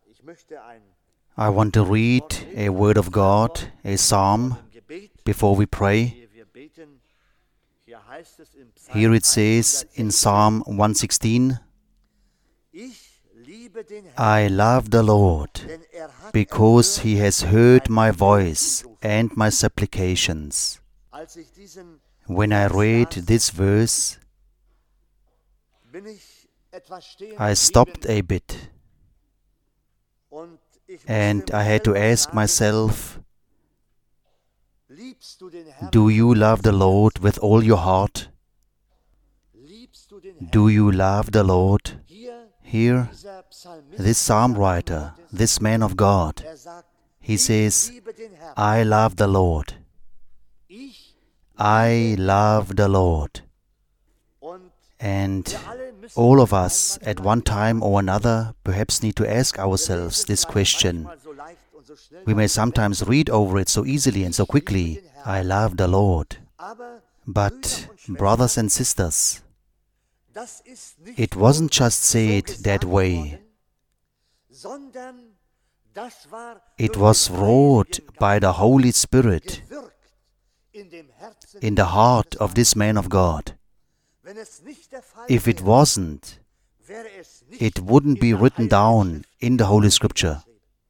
I want to read a word of God, a psalm, before we pray. Here it says in Psalm 116, I love the Lord, because He has heard my voice and my supplications. When I read this verse, I stopped a bit, and I had to ask myself, do you love the Lord with all your heart? Do you love the Lord? Here, this psalm writer, this man of God, he says, I love the Lord. I love the Lord. And all of us, at one time or another, perhaps need to ask ourselves this question. We may sometimes read over it so easily and so quickly, I love the Lord. But, brothers and sisters, it wasn't just said that way. It was wrought by the Holy Spirit in the heart of this man of God. If it wasn't, it wouldn't be written down in the Holy Scripture.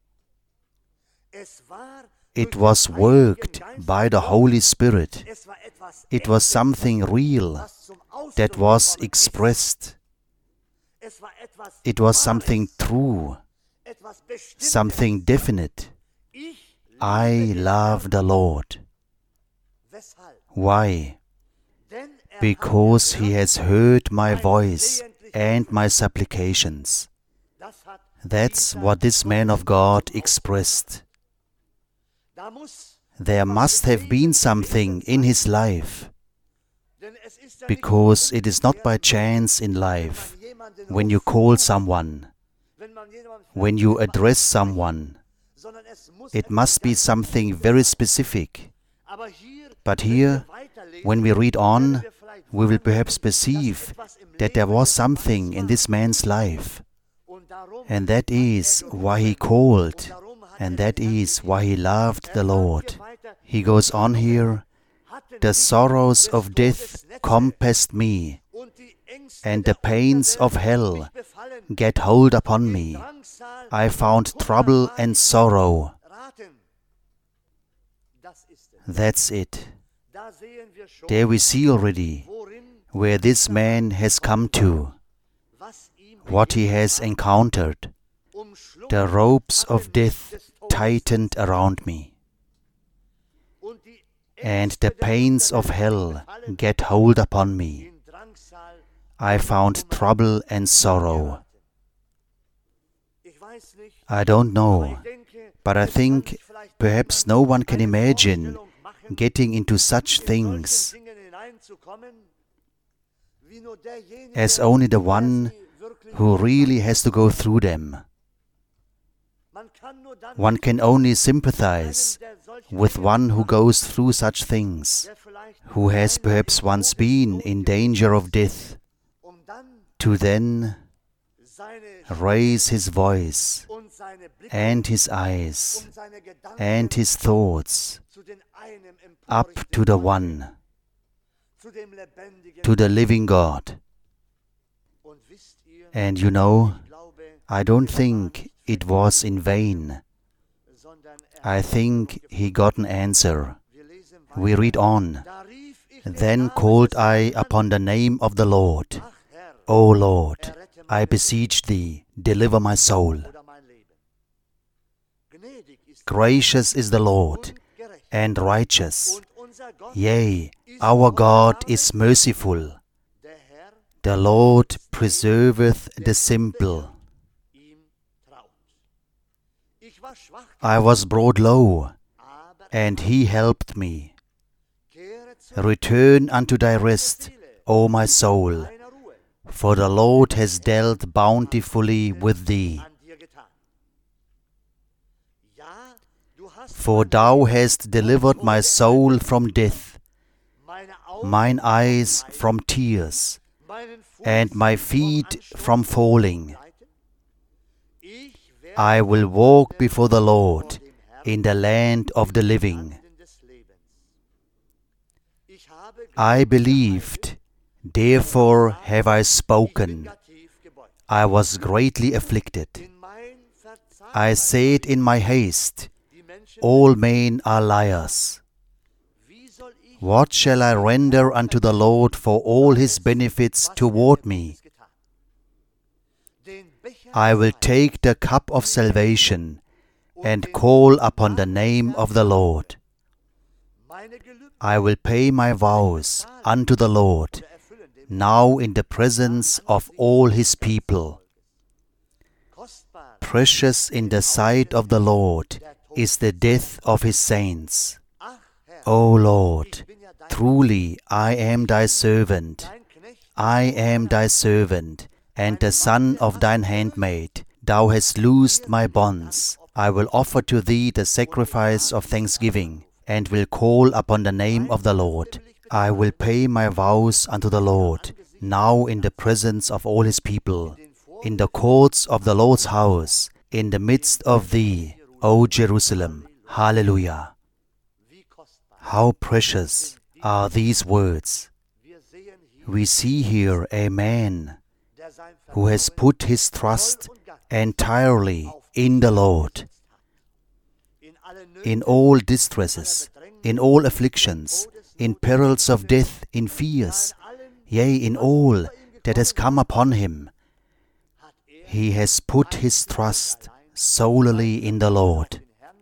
It was worked by the Holy Spirit. It was something real that was expressed. It was something true, something definite. I love the Lord. Why? Because He has heard my voice and my supplications. That's what this man of God expressed. There must have been something in his life, because it is not by chance in life when you call someone, when you address someone. It must be something very specific. But here, when we read on, we will perhaps perceive that there was something in this man's life. And that is why he called, and that is why he loved the Lord. He goes on here, the sorrows of death compassed me, and the pains of hell get hold upon me. I found trouble and sorrow. That's it. There we see already where this man has come to, what he has encountered. The ropes of death tightened around me, and the pains of hell get hold upon me. I found trouble and sorrow. I don't know, but I think perhaps no one can imagine getting into such things as only the one who really has to go through them. One can only sympathize with one who goes through such things, who has perhaps once been in danger of death, to then raise his voice and his eyes and his thoughts up to the One, to the living God. And you know, I don't think it was in vain. I think he got an answer. We read on. Then called I upon the name of the Lord. O Lord, I beseech Thee, deliver my soul. Gracious is the Lord, and righteous. Yea, our God is merciful. The Lord preserveth the simple. I was brought low, and He helped me. Return unto thy rest, O my soul, for the Lord has dealt bountifully with thee. For thou hast delivered my soul from death, mine eyes from tears, and my feet from falling. I will walk before the Lord in the land of the living. I believed, therefore have I spoken. I was greatly afflicted. I said in my haste, all men are liars. What shall I render unto the Lord for all His benefits toward me? I will take the cup of salvation and call upon the name of the Lord. I will pay my vows unto the Lord, now in the presence of all His people. Precious in the sight of the Lord is the death of His saints. O Lord, truly I am Thy servant. I am Thy servant, and the son of Thine handmaid. Thou hast loosed my bonds. I will offer to Thee the sacrifice of thanksgiving, and will call upon the name of the Lord. I will pay my vows unto the Lord, now in the presence of all His people, in the courts of the Lord's house, in the midst of Thee, O Jerusalem. Hallelujah. How precious are these words. We see here a man who has put his trust entirely in the Lord. In all distresses, in all afflictions, in perils of death, in fears, yea, in all that has come upon him, he has put his trust solely in the Lord.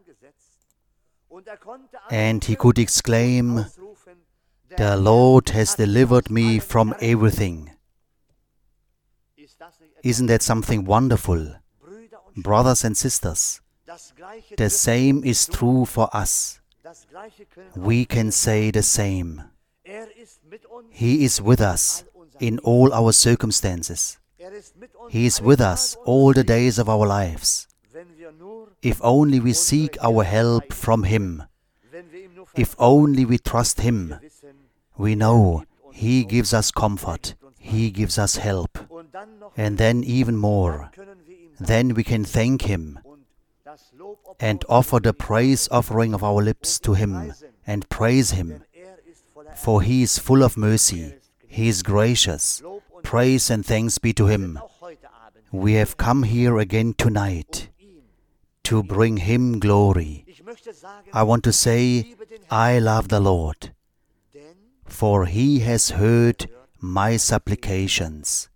And he could exclaim, the Lord has delivered me from everything. Isn't that something wonderful? Brothers and sisters, the same is true for us. We can say the same. He is with us in all our circumstances. He is with us all the days of our lives. If only we seek our help from Him, if only we trust Him, we know He gives us comfort, He gives us help. And then even more, then we can thank Him and offer the praise offering of our lips to Him and praise Him. For He is full of mercy, He is gracious. Praise and thanks be to Him. We have come here again tonight to bring Him glory. I want to say, I love the Lord, for He has heard my supplications.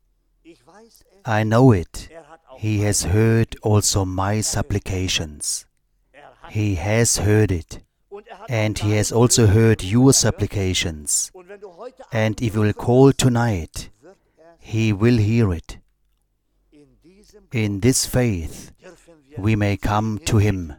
I know it. He has heard also my supplications. He has heard it. And He has also heard your supplications. And if you will call tonight, He will hear it. In this faith, we may come to Him.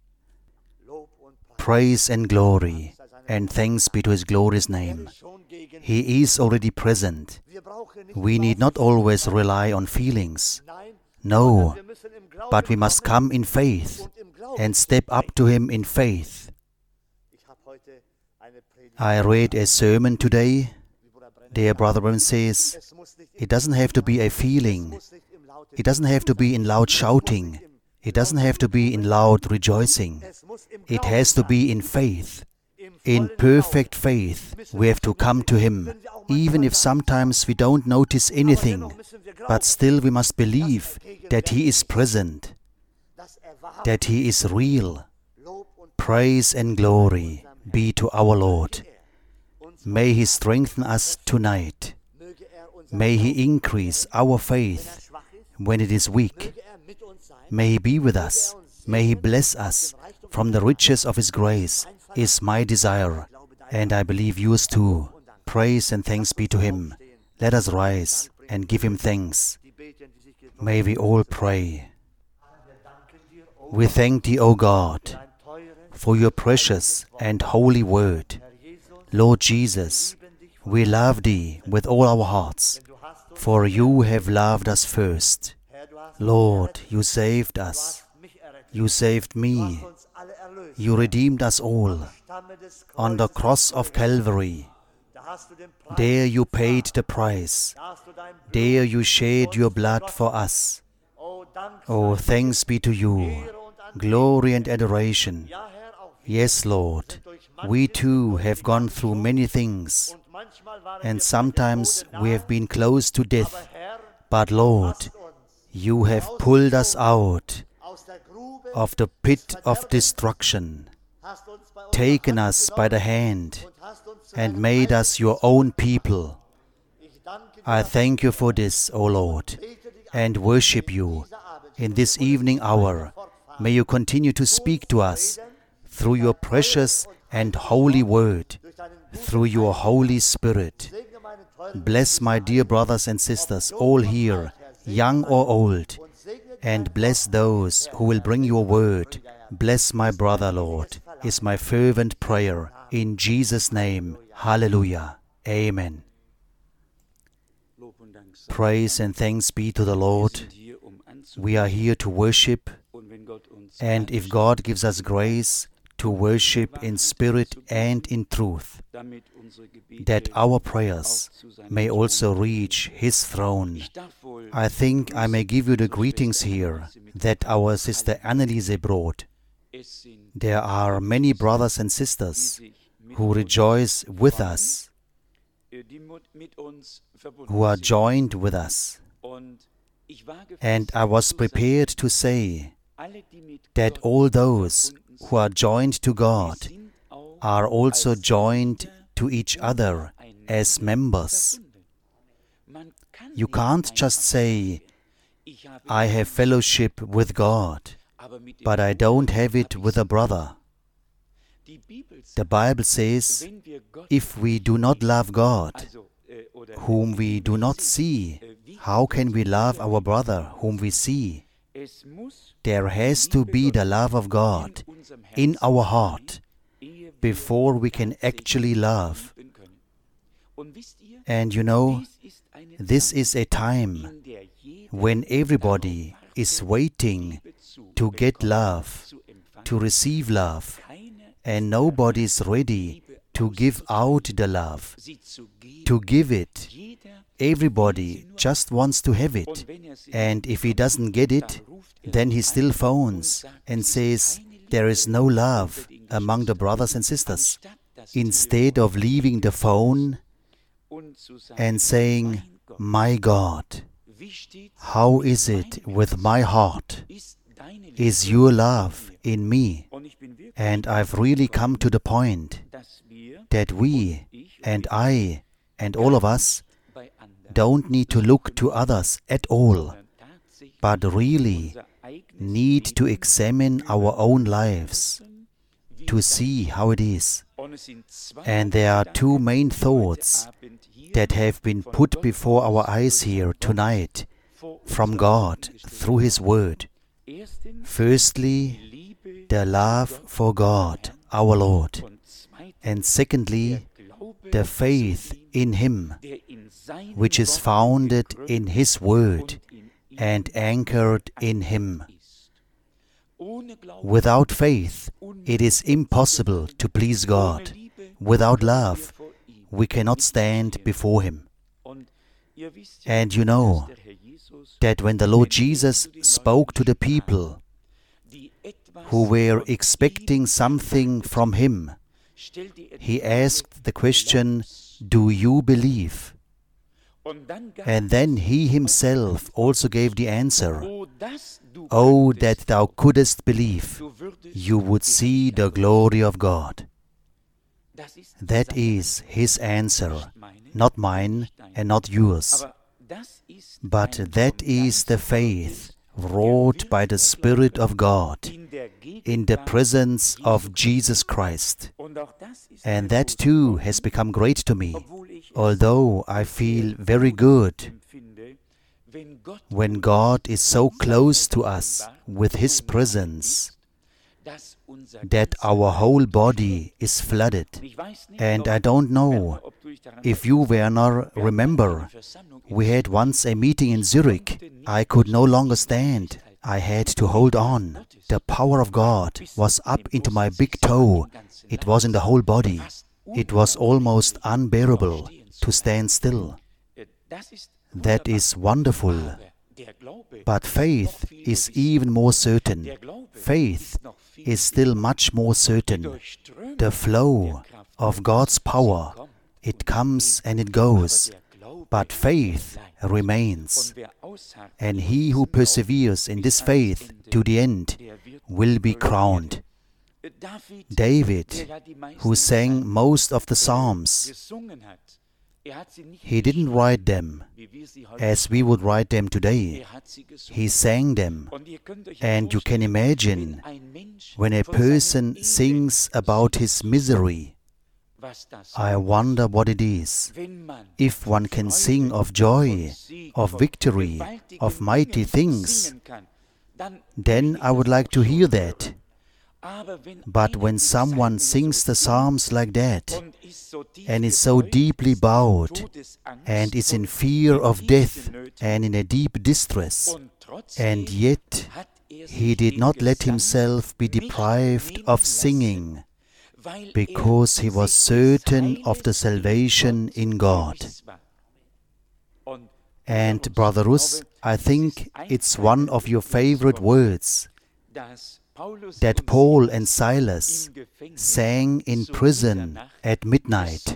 Praise and glory and thanks be to His glorious name. He is already present. We need not always rely on feelings. No, but we must come in faith and step up to Him in faith. I read a sermon today. Dear Brother Branham says, it doesn't have to be a feeling. It doesn't have to be in loud shouting. It doesn't have to be in loud rejoicing. It has to be in faith. In perfect faith, we have to come to Him, even if sometimes we don't notice anything. But still we must believe that He is present, that He is real. Praise and glory be to our Lord. May He strengthen us tonight. May He increase our faith when it is weak. May He be with us. May He bless us from the riches of His grace is my desire, and I believe yours too. Praise and thanks be to Him. Let us rise and give Him thanks. May we all pray. We thank Thee, O God, for Your precious and holy word. Lord Jesus, we love Thee with all our hearts, for You have loved us first. Lord, You saved us. You saved me. You redeemed us all. On the cross of Calvary, there You paid the price. There You shed Your blood for us. Oh, thanks be to you, glory and adoration. Yes, Lord, we too have gone through many things, and sometimes we have been close to death. But Lord, you have pulled us out of the pit of destruction, taken us by the hand, and made us your own people. I thank you for this, O Lord, and worship you in this evening hour. May you continue to speak to us through your precious and holy word, through your Holy Spirit. Bless my dear brothers and sisters, all here, young or old, and bless those who will bring your word. Bless my brother, Lord, is my fervent prayer. In Jesus' name, hallelujah. Amen. Praise and thanks be to the Lord. We are here to worship, and if God gives us grace to worship in spirit and in truth, that our prayers may also reach His throne. I think I may give you the greetings here that our sister Anneliese brought. There are many brothers and sisters who rejoice with us, who are joined with us. And I was prepared to say that all those who are joined to God are also joined to each other as members. You can't just say, I have fellowship with God, but I don't have it with a brother. The Bible says, if we do not love God, whom we do not see, how can we love our brother whom we see? There has to be the love of God in our heart before we can actually love. And you know, this is a time when everybody is waiting to get love, to receive love, and nobody is ready to give out the love, to give it. Everybody just wants to have it, and if he doesn't get it, then he still phones and says, there is no love among the brothers and sisters. Instead of leaving the phone and saying, my God, how is it with my heart? Is your love in me? And I've really come to the point that we and I and all of us don't need to look to others at all, but really need to examine our own lives to see how it is. And there are two main thoughts that have been put before our eyes here tonight from God through His Word. Firstly, the love for God, our Lord, and secondly, the faith in Him, which is founded in His Word and anchored in Him. Without faith, it is impossible to please God. Without love, we cannot stand before Him. And you know that when the Lord Jesus spoke to the people who were expecting something from Him, He asked the question, do you believe? And then He Himself also gave the answer, oh, that thou couldest believe, you would see the glory of God. That is His answer, not mine and not yours. But that is the faith wrought by the Spirit of God in the presence of Jesus Christ. And that too has become great to me, although I feel very good when God is so close to us with His presence that our whole body is flooded. And I don't know if you, Werner, remember, we had once a meeting in Zurich. I could no longer stand. I had to hold on. The power of God was up into my big toe. It was in the whole body. It was almost unbearable to stand still. That is wonderful. But faith is even more certain. Faith is still much more certain. The flow of God's power, it comes and it goes, but faith remains. And he who perseveres in this faith to the end will be crowned. David, who sang most of the Psalms, he didn't write them as we would write them today. He sang them. And you can imagine, when a person sings about his misery, I wonder what it is. If one can sing of joy, of victory, of mighty things, then I would like to hear that. But when someone sings the Psalms like that, and is so deeply bowed, and is in fear of death, and in a deep distress, and yet he did not let himself be deprived of singing, because he was certain of the salvation in God. And Brother Rus, I think it's one of your favorite words, that Paul and Silas sang in prison at midnight.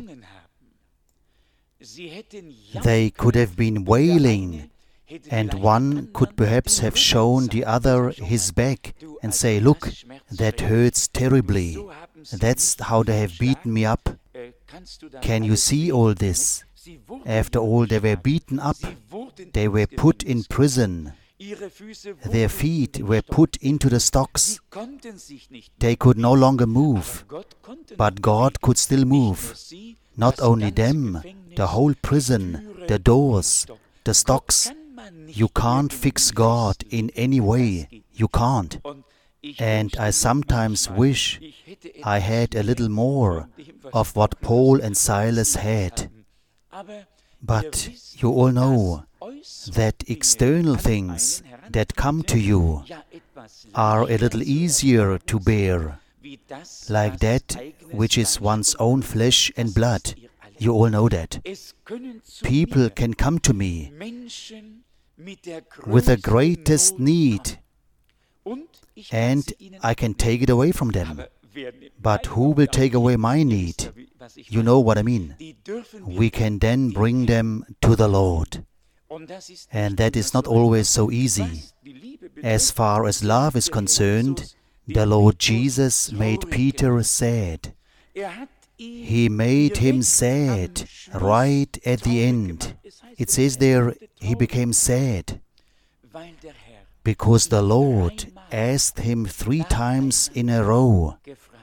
They could have been wailing, and one could perhaps have shown the other his back and say, "Look, that hurts terribly. That's how they have beaten me up. Can you see all this?" After all, they were beaten up. They were put in prison. Their feet were put into the stocks. They could no longer move, but God could still move. Not only them, the whole prison, the doors, the stocks. You can't fix God in any way. You can't. And I sometimes wish I had a little more of what Paul and Silas had. But you all know that external things that come to you are a little easier to bear, like that which is one's own flesh and blood. You all know that. People can come to me with the greatest need, and I can take it away from them. But who will take away my need? You know what I mean. We can then bring them to the Lord. And that is not always so easy. As far as love is concerned, the Lord Jesus made Peter sad. He made him sad right at the end. It says there, he became sad, because the Lord asked him 3 times in a row,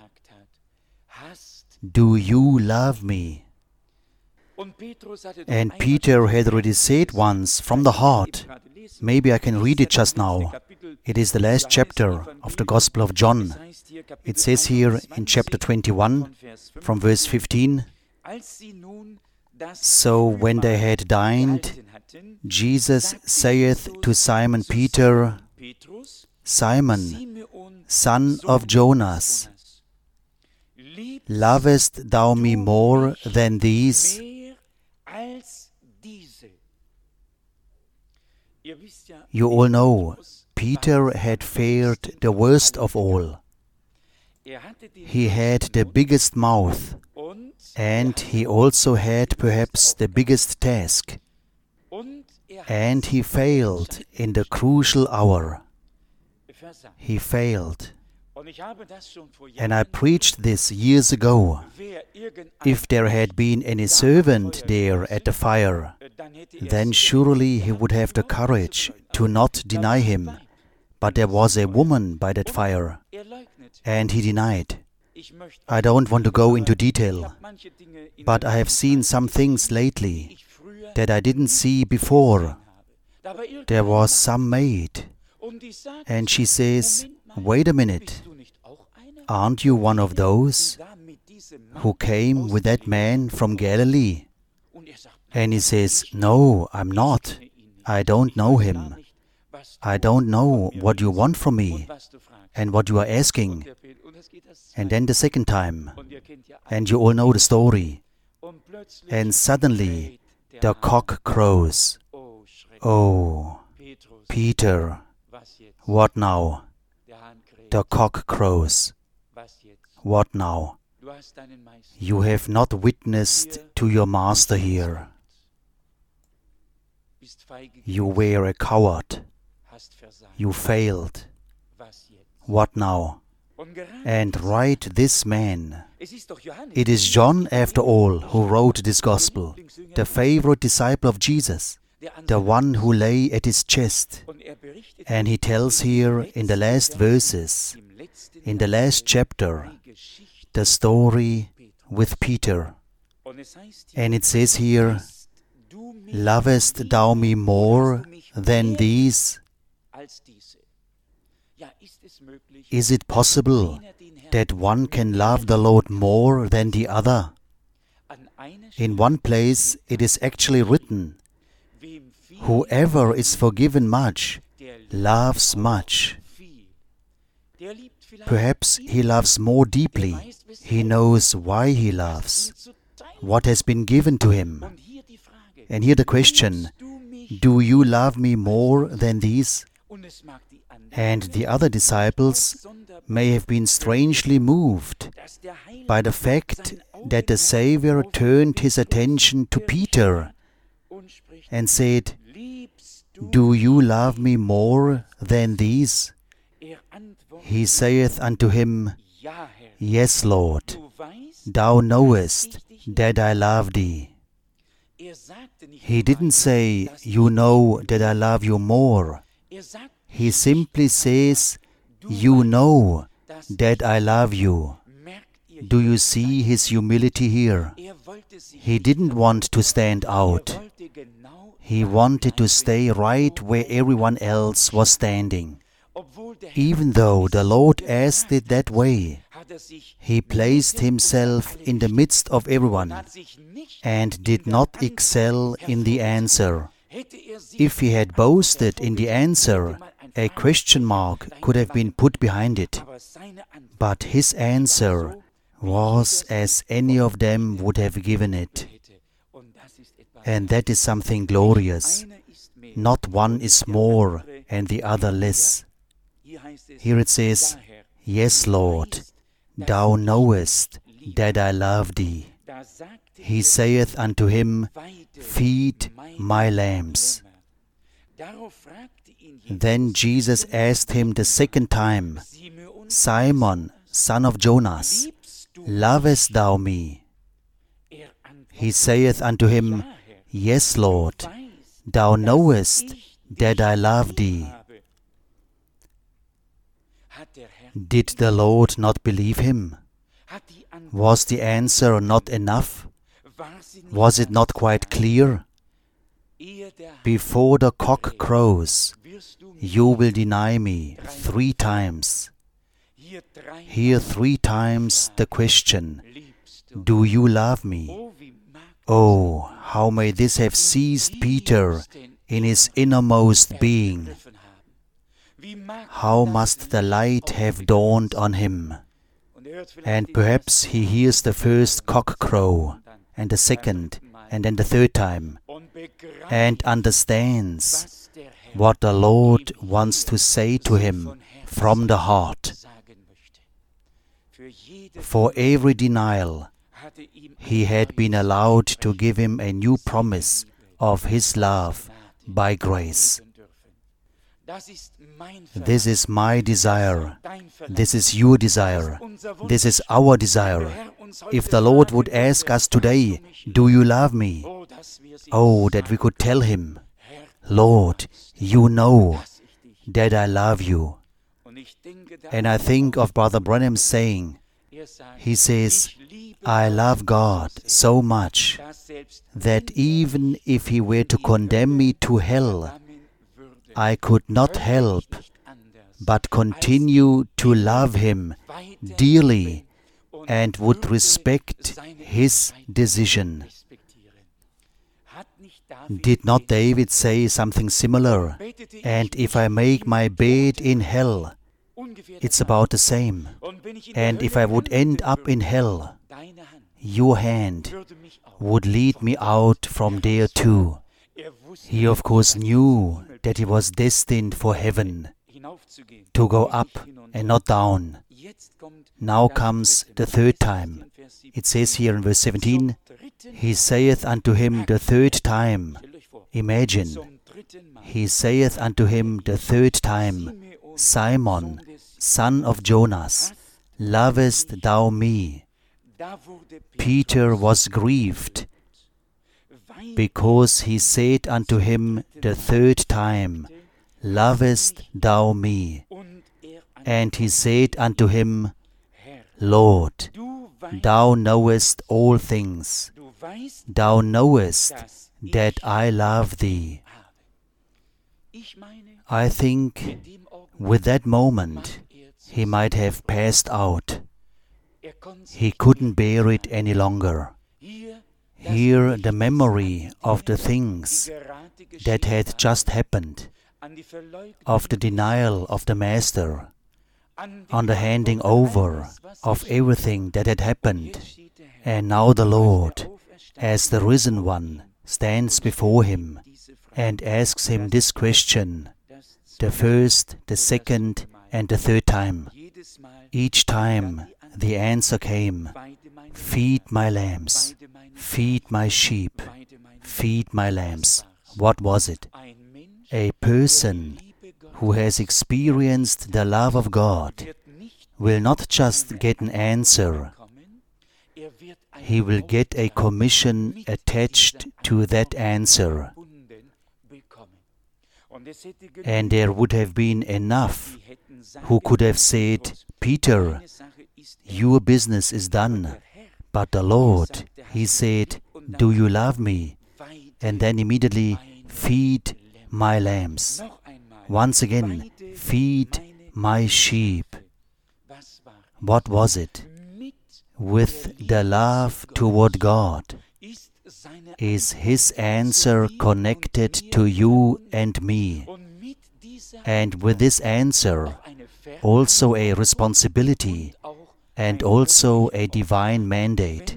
"Do you love me?" And Peter had already said once from the heart. Maybe I can read it just now. It is the last chapter of the Gospel of John. It says here in chapter 21, from verse 15, "So when they had dined, Jesus saith to Simon Peter, Simon, son of Jonas, lovest thou me more than these?" You all know, Peter had fared the worst of all. He had the biggest mouth, and he also had perhaps the biggest task. And he failed in the crucial hour. He failed. And I preached this years ago. If there had been any servant there at the fire, then surely he would have the courage to not deny him. But there was a woman by that fire, and he denied. I don't want to go into detail, but I have seen some things lately that I didn't see before. There was some maid, and she says, "Wait a minute, aren't you one of those who came with that man from Galilee?" And he says, "No, I'm not. I don't know him. I don't know what you want from me and what you are asking." And then the second time, and you all know the story. And suddenly the cock crows. Oh, Peter, what now? The cock crows. What now? You have not witnessed to your master here. You were a coward. You failed. What now? And right this man. It is John, after all, who wrote this gospel, the favorite disciple of Jesus, the one who lay at his chest. And he tells here in the last verses, in the last chapter, the story with Peter. And it says here, lovest thou me more than these? Is it possible that one can love the Lord more than the other? In one place it is actually written, whoever is forgiven much, loves much. Perhaps he loves more deeply. He knows why he loves, what has been given to him. And here the question, do you love me more than these? And the other disciples may have been strangely moved by the fact that the Savior turned his attention to Peter and said, do you love me more than these? He saith unto him, yes, Lord, thou knowest that I love thee. He didn't say, you know that I love you more. He simply says, you know that I love you. Do you see his humility here? He didn't want to stand out. He wanted to stay right where everyone else was standing. Even though the Lord asked it that way, he placed himself in the midst of everyone and did not excel in the answer. If he had boasted in the answer, a question mark could have been put behind it. But his answer was as any of them would have given it. And that is something glorious. Not one is more and the other less. Here it says, yes, Lord, thou knowest that I love thee. He saith unto him, feed my lambs. Then Jesus asked him the second time, Simon, son of Jonas, lovest thou me? He saith unto him, yes, Lord, thou knowest that I love thee. Did the Lord not believe him? Was the answer not enough? Was it not quite clear? Before the cock crows, you will deny me 3 times. Here 3 times the question, do you love me? Oh, how may this have seized Peter in his innermost being? How must the light have dawned on him? And perhaps he hears the first cock crow, and the second, and then the 3rd time, and understands what the Lord wants to say to him from the heart. For every denial, he had been allowed to give him a new promise of his love by grace. This is my desire. This is your desire. This is our desire. If the Lord would ask us today, do you love me? Oh, that we could tell him, Lord, you know that I love you. And I think of Brother Branham's saying, he says, I love God so much that even if he were to condemn me to hell, I could not help but continue to love him dearly and would respect his decision. Did not David say something similar? And if I make my bed in hell, it's about the same. And if I would end up in hell, your hand would lead me out from there too. He of course knew that he was destined for heaven, to go up and not down. Now comes the third time. It says here in verse 17, he saith unto him the third time. Imagine, he saith unto him the third time, Simon, son of Jonas, lovest thou me? Peter was grieved, because he said unto him the third time, lovest thou me? And he said unto him, Lord, thou knowest all things. Thou knowest that I love thee. I think with that moment he might have passed out. He couldn't bear it any longer. Here the memory of the things that had just happened, of the denial of the Master, on the handing over of everything that had happened, and now the Lord, as the risen one, stands before him and asks him this question, the first, the second, and the third time. Each time the answer came, feed my lambs, feed my sheep, feed my lambs. What was it? A person who has experienced the love of God will not just get an answer, he will get a commission attached to that answer. And there would have been enough who could have said, Peter, your business is done. But the Lord, he said, do you love me? And then immediately, feed my lambs. Once again, feed my sheep. What was it? With the love toward God, is his answer connected to you and me. And with this answer, also a responsibility and also a divine mandate.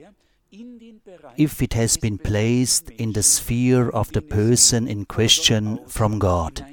If it has been placed in the sphere of the person in question from God.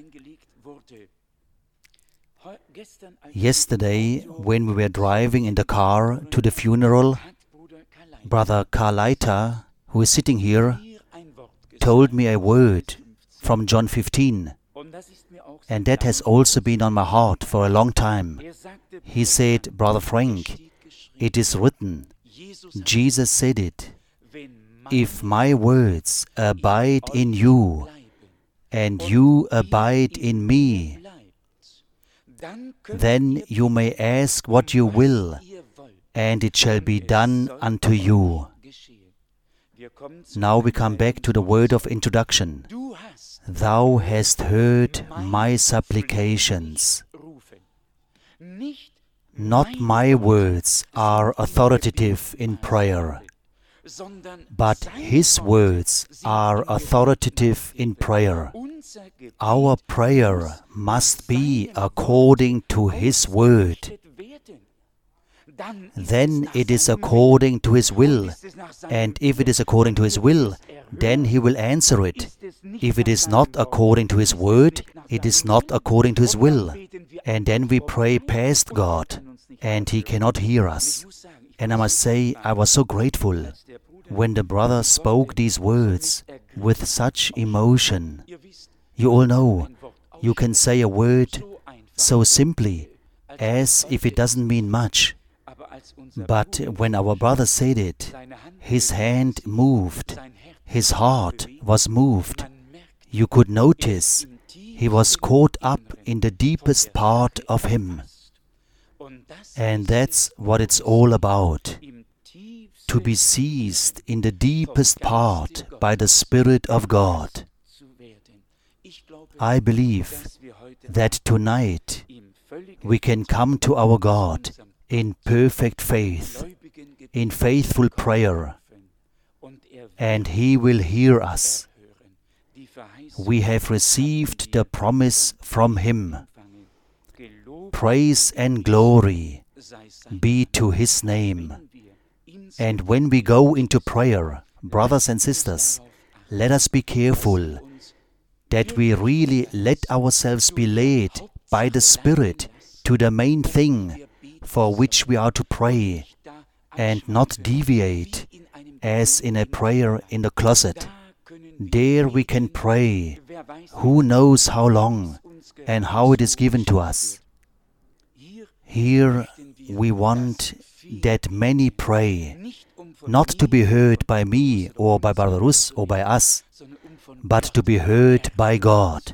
Yesterday, when we were driving in the car to the funeral, Brother Carlita, who is sitting here, told me a word from John 15, and that has also been on my heart for a long time. He said, Brother Frank, it is written, Jesus said it, if my words abide in you, and you abide in me, then you may ask what you will, and it shall be done unto you. Now we come back to the word of introduction. Thou hast heard my supplications. Not my words are authoritative in prayer, but His words are authoritative in prayer. Our prayer must be according to His word. Then it is according to His will. And if it is according to His will, then He will answer it. If it is not according to His word, it is not according to His will. And then we pray past God, and He cannot hear us. And I must say, I was so grateful when the brother spoke these words with such emotion. You all know, you can say a word so simply, as if it doesn't mean much. But when our brother said it, his hand moved, his heart was moved. You could notice he was caught up in the deepest part of him. And that's what it's all about. To be seized in the deepest part by the Spirit of God. I believe that tonight we can come to our God in perfect faith, in faithful prayer, and He will hear us. We have received the promise from Him. Praise and glory be to His name. And when we go into prayer, brothers and sisters, let us be careful that we really let ourselves be led by the Spirit to the main thing for which we are to pray, and not deviate as in a prayer in the closet. There we can pray, who knows how long and how it is given to us. Here we want that many pray, not to be heard by me or by Brother Rus or by us, but to be heard by God.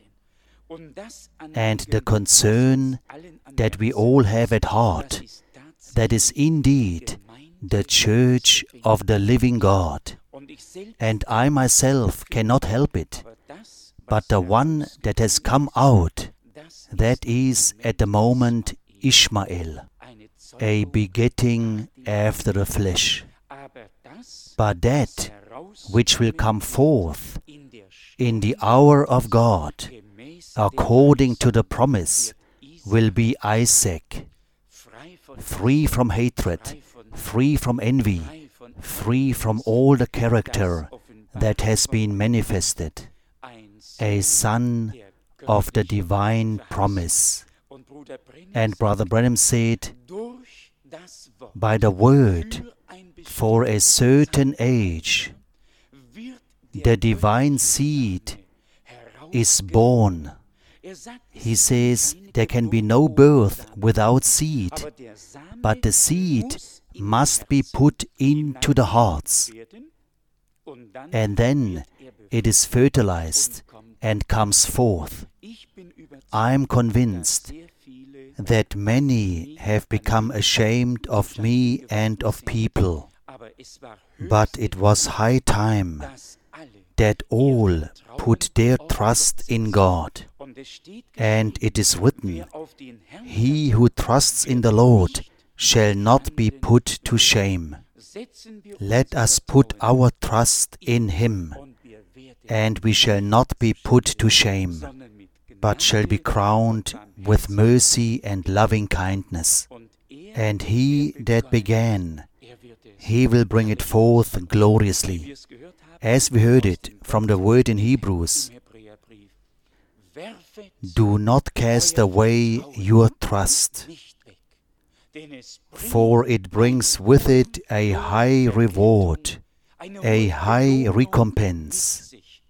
And the concern that we all have at heart, that is indeed the Church of the living God. And I myself cannot help it, but the one that has come out, that is at the moment Ishmael, a begetting after the flesh. But that which will come forth in the hour of God, according to the promise, will be Isaac, free from hatred, free from envy, free from all the character that has been manifested, a son of the divine promise. And Brother Branham said, by the word, for a certain age, the divine seed is born. He says there can be no birth without seed, but the seed must be put into the hearts, and then it is fertilized and comes forth. I am convinced that many have become ashamed of me and of people, but it was high time that all put their trust in God. And it is written, he who trusts in the Lord shall not be put to shame. Let us put our trust in Him, and we shall not be put to shame, but shall be crowned with mercy and loving kindness. And He that began, He will bring it forth gloriously. As we heard it from the word in Hebrews, do not cast away your trust, for it brings with it a high reward, a high recompense.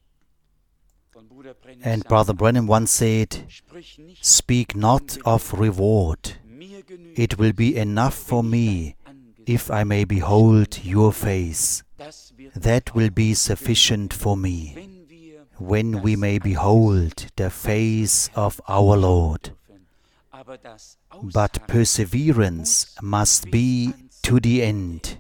And Brother Branham once said, speak not of reward. It will be enough for me if I may behold your face. That will be sufficient for me, when we may behold the face of our Lord. But perseverance must be to the end.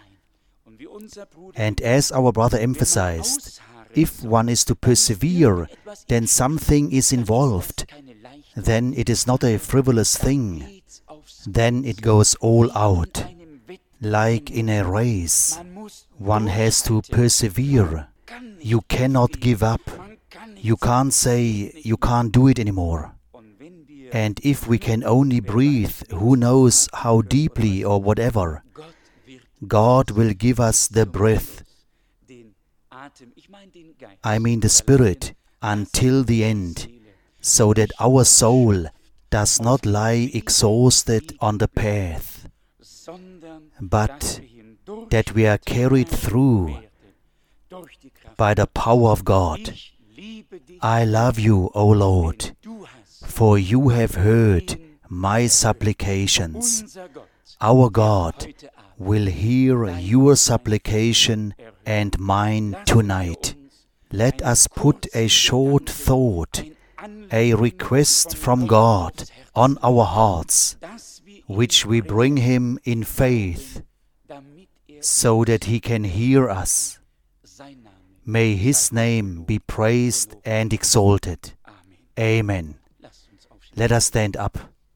And as our brother emphasized, if one is to persevere, then something is involved. Then it is not a frivolous thing. Then it goes all out. Like in a race, one has to persevere. You cannot give up. You can't say you can't do it anymore. And if we can only breathe, who knows how deeply or whatever, God will give us the breath, I mean the Spirit, until the end, so that our soul does not lie exhausted on the path, but that we are carried through by the power of God. I love you, O Lord, for you have heard my supplications. Our God will hear your supplication and mine tonight. Let us put a short thought, a request from God on our hearts, which we bring Him in faith, so that He can hear us. May His name be praised and exalted. Amen. Let us stand up.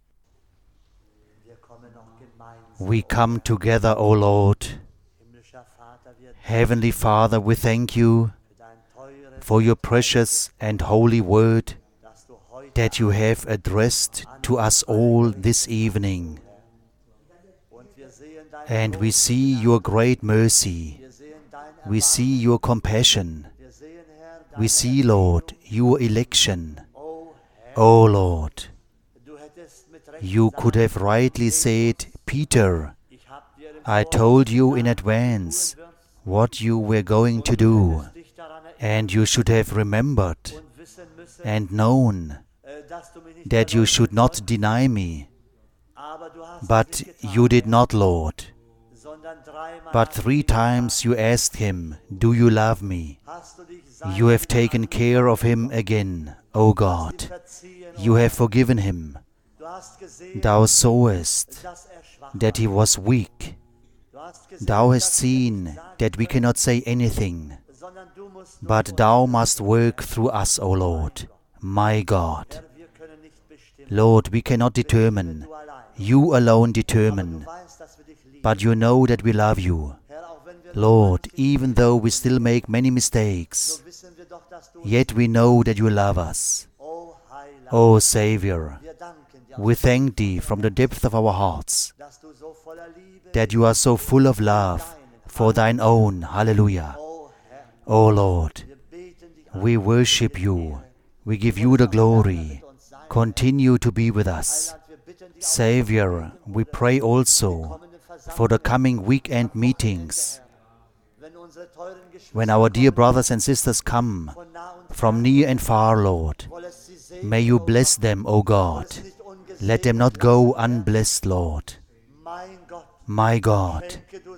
We come together, O Lord. Heavenly Father, we thank you for your precious and holy word that you have addressed to us all this evening. And we see your great mercy. We see your compassion. We see, Lord, your election. O Lord, you could have rightly said, Peter, I told you in advance what you were going to do, and you should have remembered and known that you should not deny me. But you did not, Lord. But 3 times you asked him, do you love me? You have taken care of him again, O God. You have forgiven him. Thou sawest that he was weak. Thou hast seen that we cannot say anything, but thou must work through us, O Lord, my God. Lord, we cannot determine. You alone determine. But you know that we love you. Lord, even though we still make many mistakes, yet we know that you love us. O Savior, we thank Thee from the depth of our hearts that you are so full of love for Thine own. Hallelujah. O Lord, we worship you. We give you the glory. Continue to be with us. Savior, we pray also for the coming weekend meetings. When our dear brothers and sisters come from near and far, Lord, may you bless them, O God. Let them not go unblessed, Lord. My God,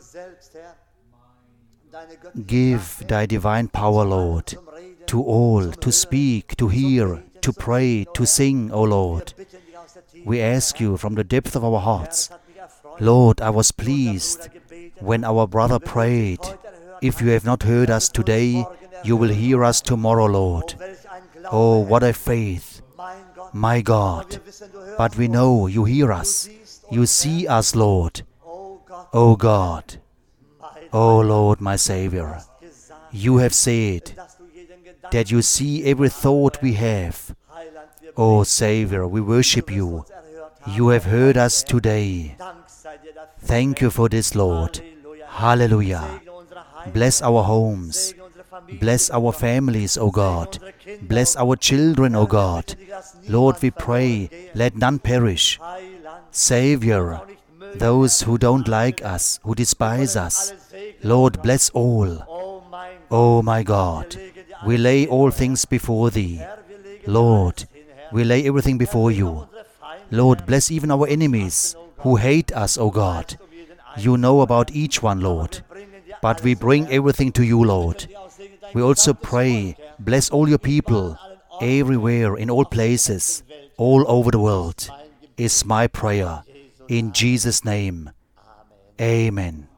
give Thy divine power, Lord, to all, to speak, to hear, to pray, to sing, O Lord. We ask you from the depth of our hearts. Lord, I was pleased when our brother prayed. If you have not heard us today, you will hear us tomorrow, Lord. Oh, what a faith, my God. But we know you hear us. You see us, Lord. Oh God, oh Lord, my Savior, you have said that you see every thought we have. Oh Savior, we worship you. You have heard us today. Thank you for this, Lord. Hallelujah. Bless our homes. Bless our families, O God. Bless our children, O God. Lord, we pray, let none perish. Savior, those who don't like us, who despise us, Lord, bless all. Oh my God, we lay all things before Thee. Lord, we lay everything before you. Lord, bless even our enemies who hate us, O God. You know about each one, Lord. But we bring everything to you, Lord. We also pray, bless all your people, everywhere, in all places, all over the world, is my prayer. In Jesus' name, Amen.